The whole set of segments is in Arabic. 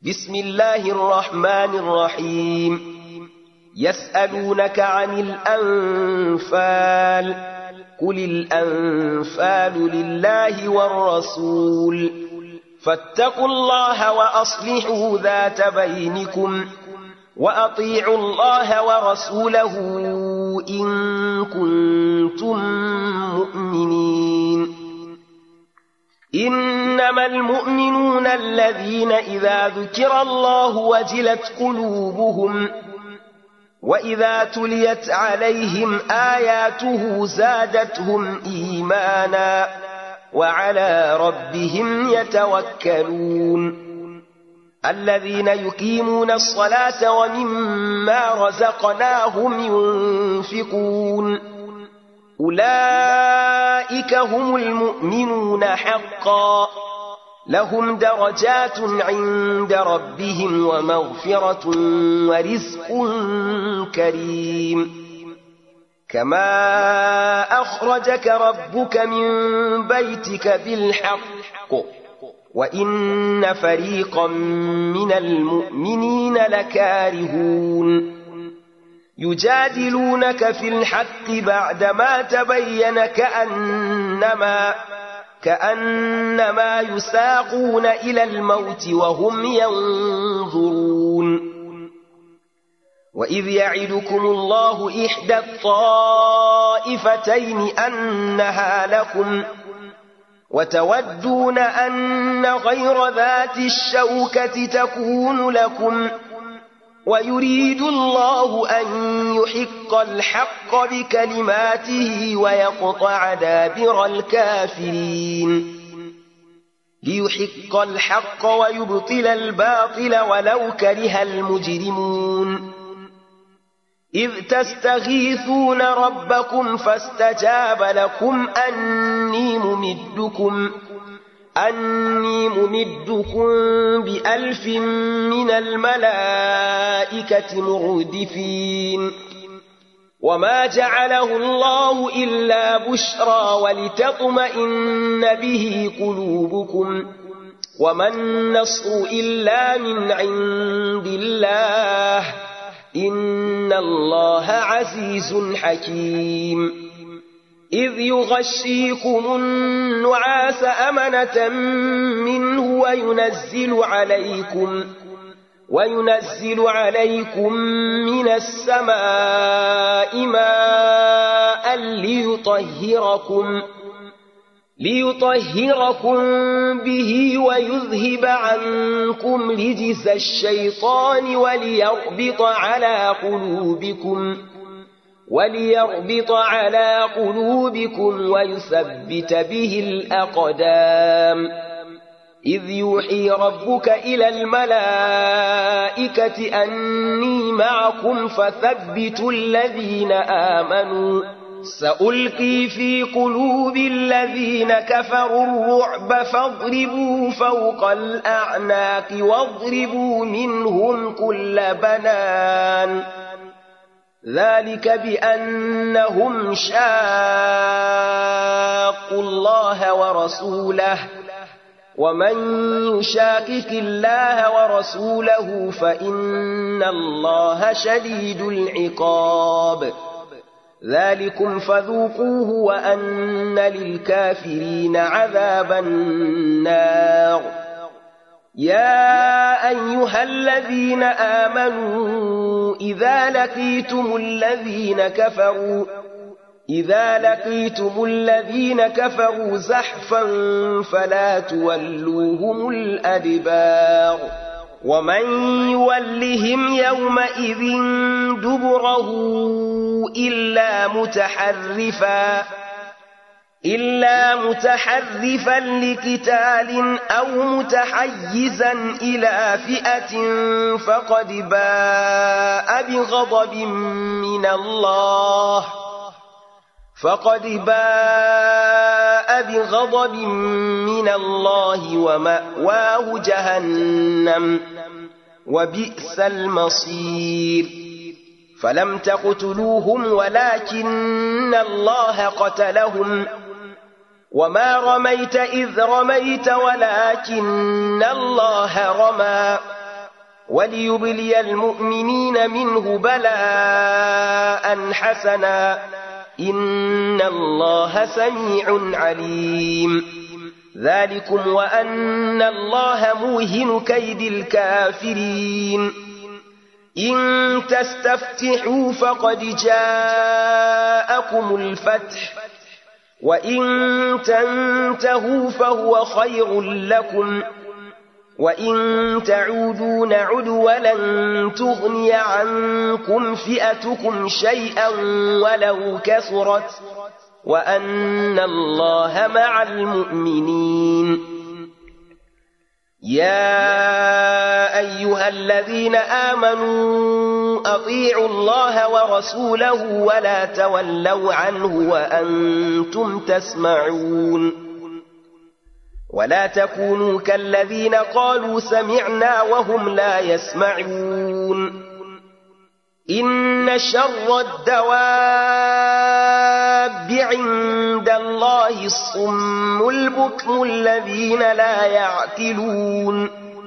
بسم الله الرحمن الرحيم يسألونك عن الأنفال قل الأنفال لله والرسول فاتقوا الله وأصلحوا ذات بينكم وأطيعوا الله ورسوله إن كنتم مؤمنين إنما المؤمنون الذين إذا ذكر الله وجلت قلوبهم وإذا تليت عليهم آياته زادتهم إيمانا وعلى ربهم يتوكلون الذين يقيمون الصلاة ومما رزقناهم ينفقون أولئك هم المؤمنون حقا لهم درجات عند ربهم ومغفرة ورزق كريم كما أخرجك ربك من بيتك بالحق وإن فريقا من المؤمنين لكارهون يجادلونك في الحق بعدما تبين كأنما يساقون إلى الموت وهم ينظرون وإذ يعدكم الله إحدى الطائفتين أنها لكم وتودون أن غير ذات الشوكة تكون لكم ويريد الله أن يحق الحق بكلماته ويقطع دابر الكافرين ليحق الحق ويبطل الباطل ولو كره المجرمون إذ تستغيثون ربكم فاستجاب لكم أني ممدكم ب1000 من الملائكة مردفين وما جعله الله إلا بشرى ولتطمئن به قلوبكم وما النصر إلا من عند الله إن الله عزيز حكيم إذ يغشيكم النعاس أمنة منه وينزل عليكم من السماء ماء ليطهركم به ويذهب عنكم رجز الشيطان وليربط على قلوبكم ويثبت به الأقدام إذ يوحي ربك إلى الملائكة أني معكم فثبتوا الذين آمنوا سألقي في قلوب الذين كفروا الرعب فاضربوا فوق الأعناق واضربوا منهم كل بنان ذلك بأنهم شاقوا الله ورسوله ومن يشاقق الله ورسوله فإن الله شديد العقاب ذلكم فذوقوه وأن للكافرين عذاب النار يا أيها الذين آمنوا إذا لقيتم الذين كفروا زحفا فلا تولوهم الأدبار ومن يولهم يومئذ دبره إلا متحرفا لقتال أو متحيزا إلى فئة فقد باء بغضب من الله ومأواه جهنم وبئس المصير فلم تقتلوهم ولكن الله قتلهم وما رميت إذ رميت ولكن الله رمى وليبلي المؤمنين منه بلاء حسنا إن الله سميع عليم ذلكم وأن الله موهن كيد الكافرين إن تستفتحوا فقد جاءكم الفتح وإن تنتهوا فهو خير لكم وإن تعودوا نعد ولن تغني عنكم فئتكم شيئا ولو كثرت وأن الله مع المؤمنين يا أيها الذين آمنوا أطيعوا الله ورسوله ولا تولوا عنه وأنتم تسمعون ولا تكونوا كالذين قالوا سمعنا وهم لا يسمعون إن شر الدواب عند الله الصم البكم الذين لا يعقلون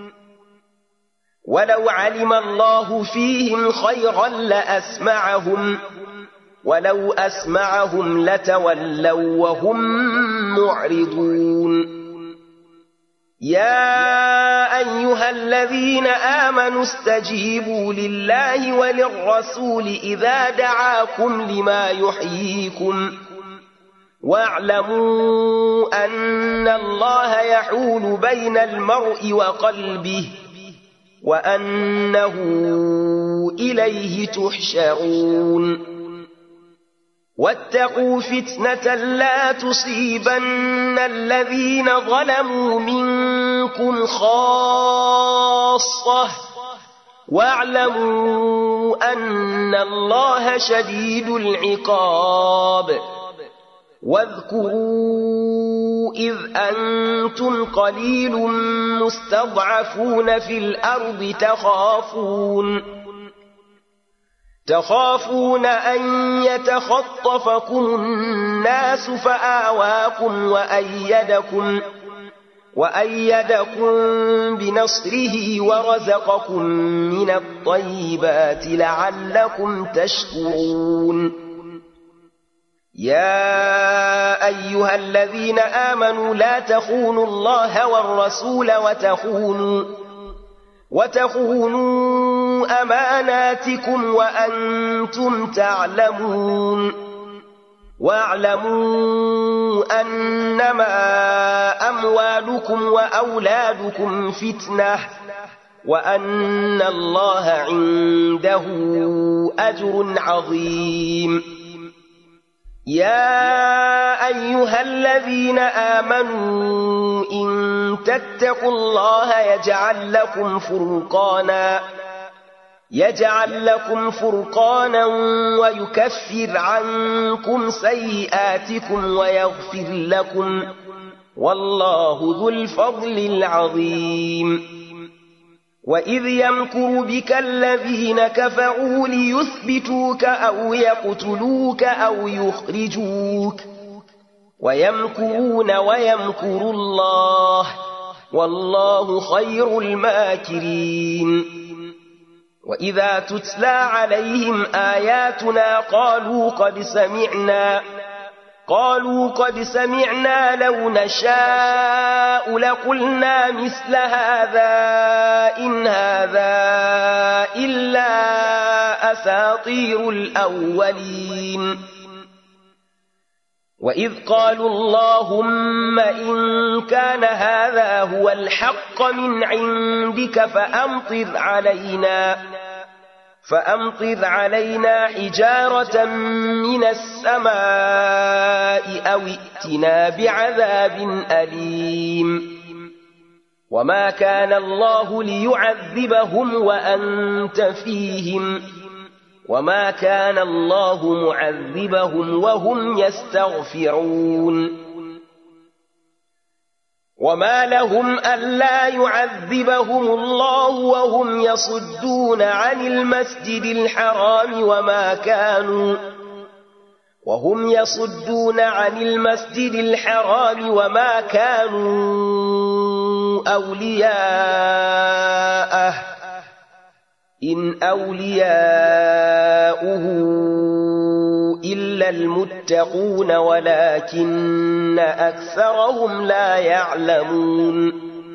ولو علم الله فيهم خيرا لأسمعهم ولو أسمعهم لتولوا وهم معرضون يا أيها الذين آمنوا استجيبوا لله وللرسول إذا دعاكم لما يحييكم واعلموا أن الله يحول بين المرء وقلبه وأنه إليه تحشرون واتقوا فتنة لا تصيبن الذين ظلموا منكم خاصة واعلموا أن الله شديد العقاب واذكروا إذ أنتم قليل مستضعفون في الأرض تخافون أن يتخطفكم الناس فآواكم وأيدكم بنصره ورزقكم من الطيبات لعلكم تشكرون يا أيها الذين آمنوا لا تخونوا الله والرسول وتخونوا أماناتكم وأنتم تعلمون واعلموا أنما أموالكم وأولادكم فتنة وأن الله عنده أجر عظيم يا أيها الذين آمنوا إن تتقوا الله يجعل لكم فرقانا ويكفر عنكم سيئاتكم ويغفر لكم والله ذو الفضل العظيم وإذ يمكر بك الذين كفروا ليثبتوك أو يقتلوك أو يخرجوك ويمكرون ويمكر الله والله خير الماكرين وإذا تتلى عليهم آياتنا قالوا قد سمعنا لو نشاء لقلنا مثل هذا إن هذا إلا أساطير الأولين وإذ قالوا اللهم إن كان هذا هو الحق من عندك فأمطر علينا حجارة من السماء أو ائتنا بعذاب أليم وما كان الله ليعذبهم وأنت فيهم وما كان الله معذبهم وهم يستغفرون وما لهم ألا يعذبهم الله وهم يصدون عن المسجد الحرام وما كانوا أولياءه إن أولياؤه إلا المتقون ولكن أكثرهم لا يعلمون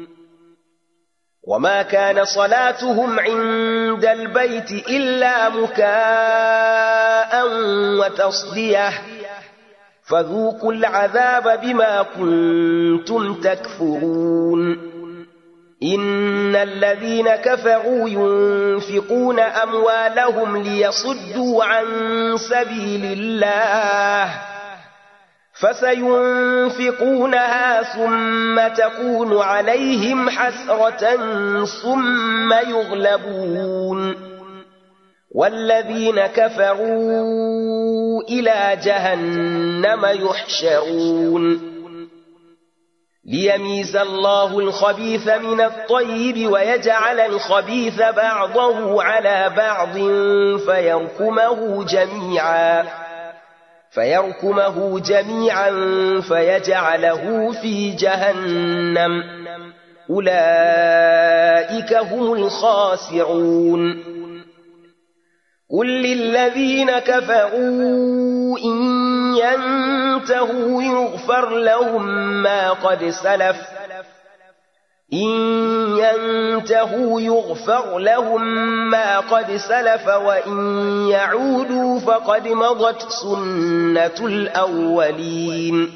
وما كان صلاتهم عند البيت إلا مكاء وتصدية فذوقوا العذاب بما كنتم تكفرون إن الذين كفروا ينفقون أموالهم ليصدوا عن سبيل الله فسينفقونها ثم تكون عليهم حسرة ثم يغلبون والذين كفروا إلى جهنم يحشرون ليميز الله الخبيث من الطيب ويجعل الخبيث بعضه على بعض فيركمه جميعا فيجعله في جهنم أولئك هم الخاسرون قل للذين كفروا إن ينتهوا يغفر لهم ما قد سلف وإن يعودوا فقد مضت سنة الأولين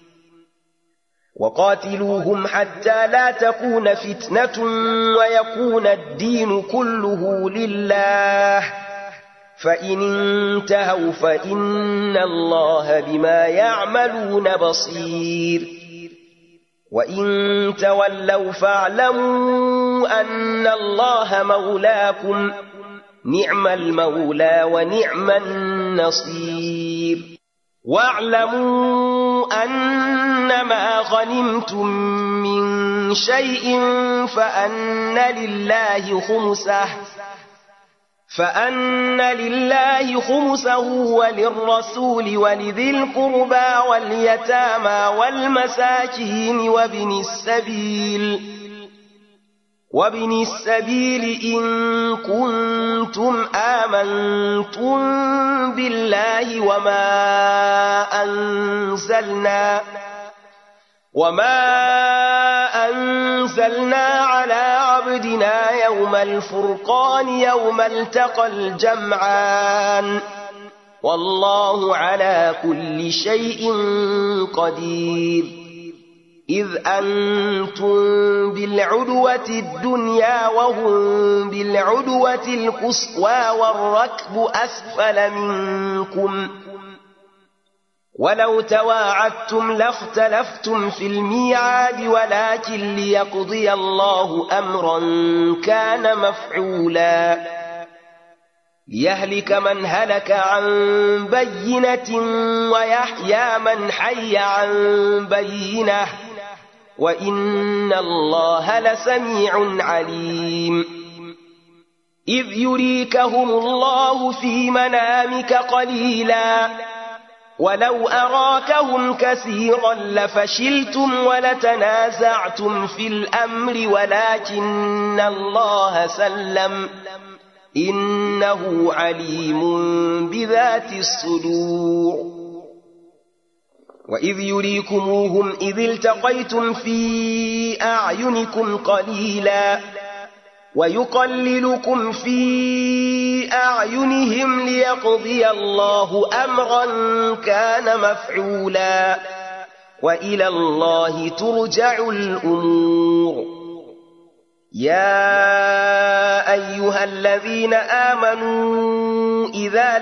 وقاتلوهم حتى لا تكون فتنة ويكون الدين كله لله فإن انتهوا فإن الله بما يعملون بصير وإن تولوا فاعلموا أن الله مولاكم نعم المولى ونعم النصير واعلموا أنما غنمتم من شيء فأن لله خمسه وللرسول ولذي القربى واليتامى والمساكين وابن السبيل إن كنتم آمنتم بالله وما أنزلنا على عبدنا يوم الفرقان يوم التقى الجمعان والله على كل شيء قدير إذ أنتم بالعدوة الدنيا وهم بالعدوة القصوى والركب أسفل منكم ولو تواعدتم لاختلفتم في الميعاد ولكن ليقضي الله أمرا كان مفعولا ليهلك من هلك عن بينة ويحيى من حي عن بينة وإن الله لسميع عليم إذ يريكهم الله في منامك قليلا ولو أراكهم كثيرا لفشلتم ولتنازعتم في الأمر ولكن الله سلم إنه عليم بذات الصدور وإذ يريكموهم إذ التقيتم في أعينكم قليلا ويقللكم في أعينهم ليقضي الله أمرا كان مفعولا وإلى الله ترجع الأمور يا أيها الذين آمنوا إذا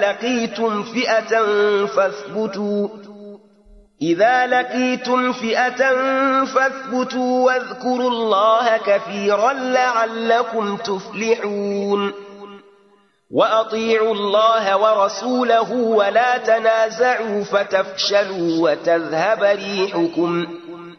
لقيتم فئة فاثبتوا واذكروا الله كثيرا لعلكم تفلحون وأطيعوا الله ورسوله ولا تنازعوا فتفشلوا وتذهب ريحكم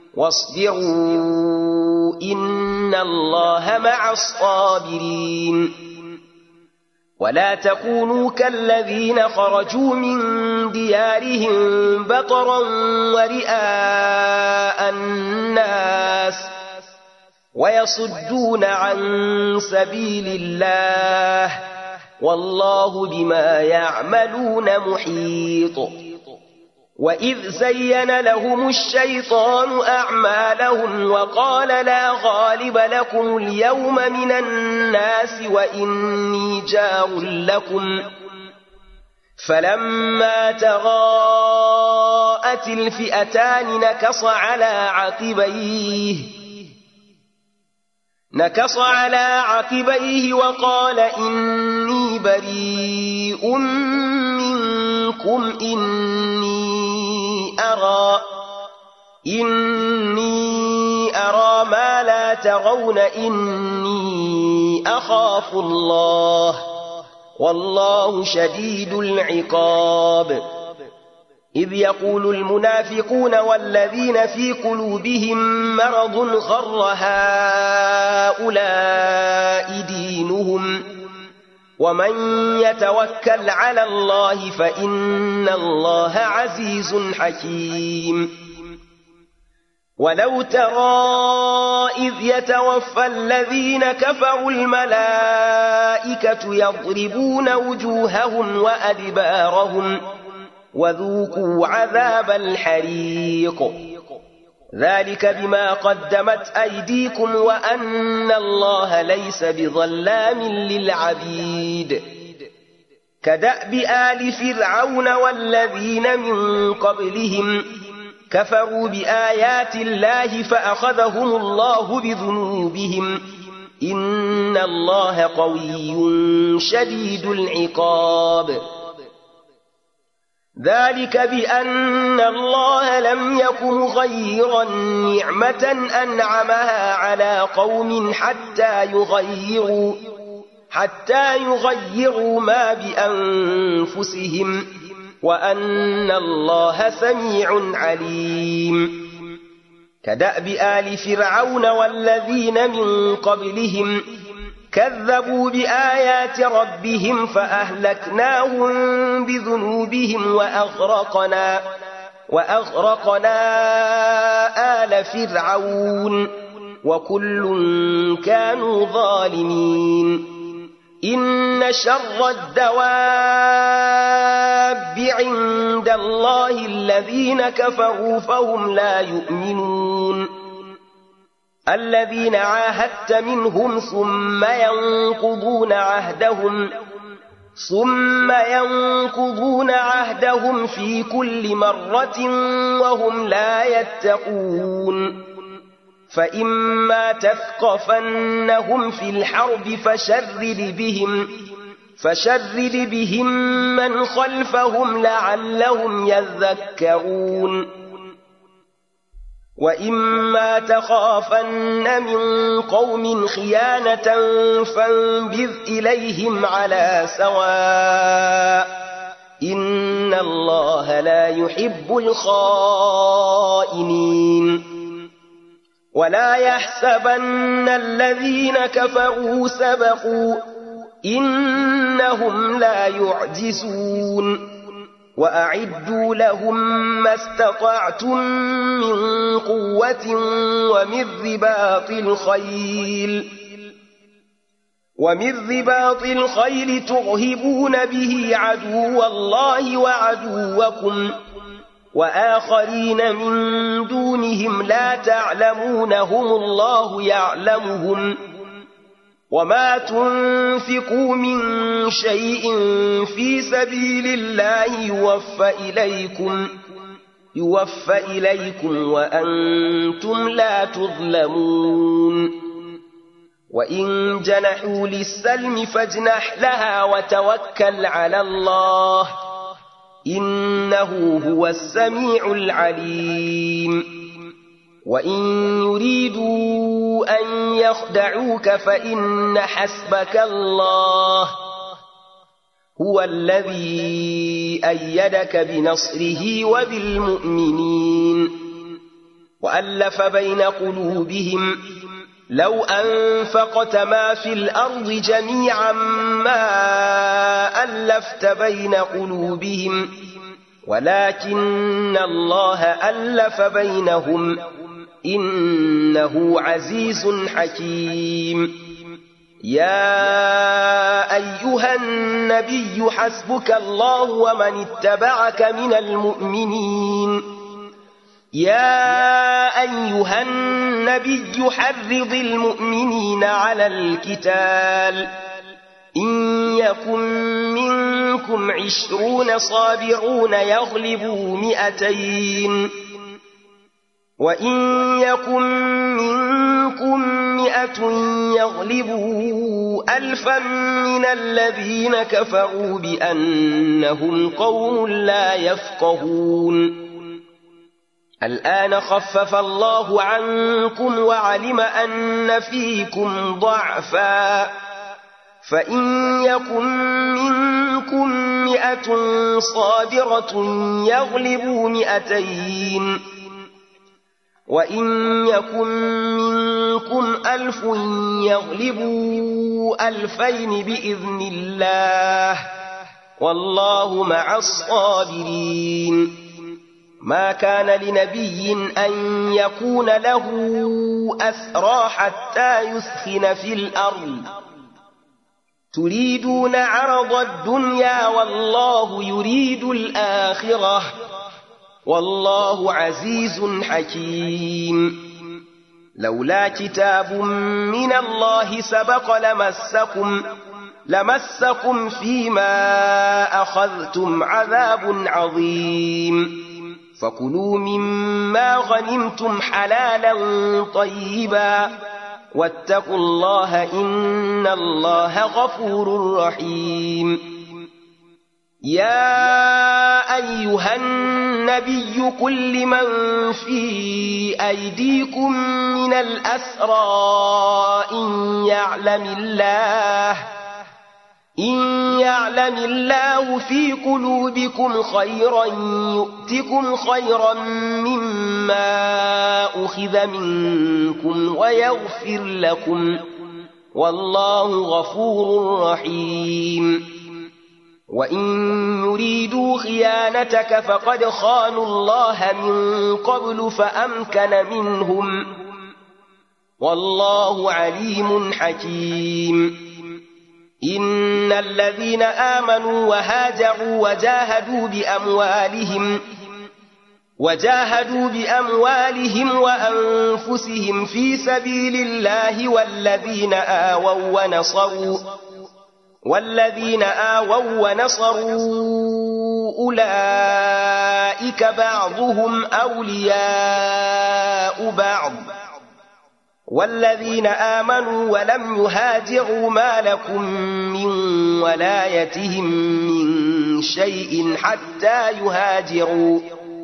واصبروا إن الله مع الصابرين ولا تكونوا كالذين خرجوا من ديارهم بطرا ورئاء الناس ويصدون عن سبيل الله والله بما يعملون محيط وإذ زين لهم الشيطان أعمالهم وقال لا غالب لكم اليوم من الناس وإني جار لكم فلما تراءت الفئتان نكص على عقبيه وقال إني بريء منكم إني أرى ما لا ترون إني أخاف الله والله شديد العقاب إذ يقول المنافقون والذين في قلوبهم مرض غر هؤلاء دينهم ومن يتوكل على الله فإن الله عزيز حكيم ولو ترى إذ يتوفى الذين كفروا الملائكة يضربون وجوههم وأدبارهم وذوقوا عذاب الحريق ذلك بما قدمت أيديكم وأن الله ليس بظلام للعبيد كدأب آل فرعون والذين من قبلهم كفروا بآيات الله فأخذهم الله بذنوبهم إن الله قوي شديد العقاب ذلك بأن الله لم يك مغيرا نعمة أنعمها على قوم حتى يغيروا ما بأنفسهم وأن الله سميع عليم كدأب آل فرعون والذين من قبلهم كذبوا بآيات ربهم فأهلكناهم بذنوبهم وأغرقنا آل فرعون وكل كانوا ظالمين إن شر الدواب عند الله الذين كفروا فهم لا يؤمنون الذين عاهدت منهم ثم ينقضون عهدهم في كل مرة وهم لا يتقون فإما تثقفنهم في الحرب فشرد بهم من خلفهم لعلهم يذكرون وإما تخافن من قوم خيانة فانبذ إليهم على سواء إن الله لا يحب الخائنين ولا يحسبن الذين كفروا سبقوا إنهم لا يعجزون وأعدوا لهم ما استطعتم من قوة ومن رباط الخيل ترهبون به عدو الله وعدوكم وآخرين من دونهم لا تعلمونهم الله يعلمهم وما تنفقوا من شيء في سبيل الله يوفى إليكم وأنتم لا تظلمون وإن جنحوا للسلم فاجنح لها وتوكل على الله إنه هو السميع العليم وإن يريدوا أن يخدعوك فإن حسبك الله هو الذي أيدك بنصره وبالمؤمنين وألف بين قلوبهم لو أنفقت ما في الأرض جميعا ما ألفت بين قلوبهم ولكن الله ألف بينهم إنه إنه عزيز حكيم. يا أيها النبي حسبك الله ومن اتبعك من المؤمنين. يا أيها النبي حرض المؤمنين على القتال إن يكن منكم 20 صابرون يغلبوا 200 وإن يكن منكم 100 يغلبوا 1000 من الذين كفروا بأنهم قوم لا يفقهون. الآن خفف الله عنكم وعلم أن فيكم ضعفا فإن يكن منكم 100 صابرة يغلبوا 200 وإن يكن منكم 1000 يغلبوا 2000 بإذن الله والله مع الصابرين. ما كان لنبي أن يكون له أسرى حتى يثخن في الأرض تريدون عرض الدنيا والله يريد الآخرة والله عزيز حكيم. لولا كتاب من الله سبق لمسكم فيما أخذتم عذاب عظيم. فكلوا مما غنمتم حلالا طيبا واتقوا الله إن الله غفور رحيم. يا أيها النبي قل لمن في أيديكم من الأسرى إن يعلم الله في قلوبكم خيرا يؤتكم خيرا مما أخذ منكم ويغفر لكم والله غفور رحيم. وإن يريدوا خيانتك فقد خانوا الله من قبل فأمكن منهم والله عليم حكيم. إن الذين آمنوا وهاجروا وجاهدوا بأموالهم وأنفسهم في سبيل الله والذين آووا ونصروا أولئك بعضهم أولياء بعض والذين آمنوا ولم يهاجروا ما لكم من ولايتهم من شيء حتى يهاجروا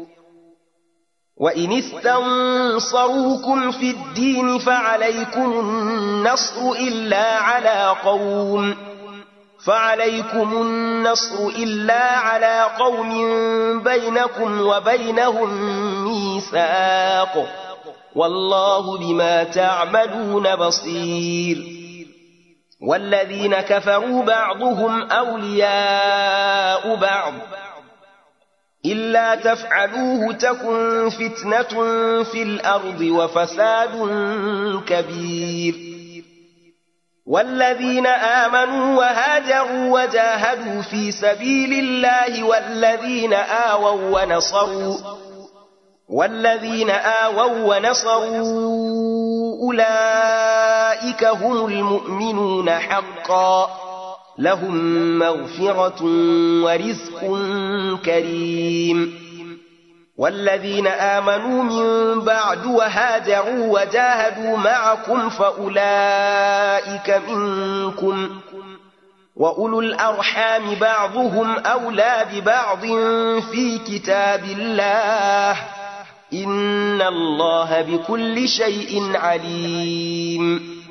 وإن استنصروكم في الدين فعليكم النصر إلا على قوم بينكم وبينهم ميثاق والله بما تعملون بصير. والذين كفروا بعضهم أولياء بعض إلا تفعلوه تكن فتنة في الأرض وفساد كبير. والذين آمنوا وهاجروا وجاهدوا في سبيل الله والذين آووا ونصروا أولئك هم المؤمنون حقا لهم مغفرة ورزق كريم. والذين آمنوا من بعد وهاجروا وجاهدوا معكم فأولئك منكم وأولو الأرحام بعضهم أولى ببعض في كتاب الله إن الله بكل شيء عليم.